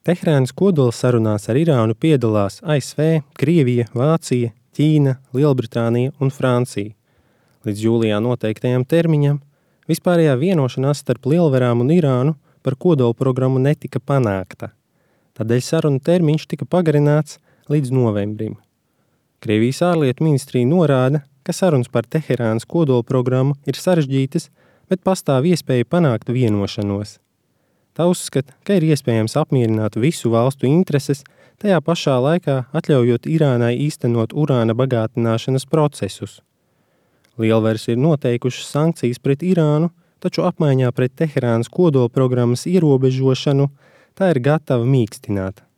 Teherānas kodola sarunās ar Irānu piedalās ASV, Krievija, Vācija, Ķīna, Lielbritānija un Francija. Līdz jūlijā noteiktajam termiņam vispārējā vienošanās starp lielvarām un Irānu par kodola programmu netika panākta. Tādēļ sarunu termiņš tika pagarināts līdz novembrim. Krievijas ārlietu ministrija norāda, ka sarunas par Teherānas kodola programmu ir sarežģītas, bet pastāv iespēja panākt vienošanos. Tā uzskata, ka ir iespējams apmierināt visu valstu intereses, tajā pašā laikā atļaujot Irānai īstenot urāna bagātināšanas procesus. Lielvaras ir noteikušas sankcijas pret Irānu, taču apmaiņā pret Teherānas kodola programmas ierobežošanu tā ir gatava mīkstināt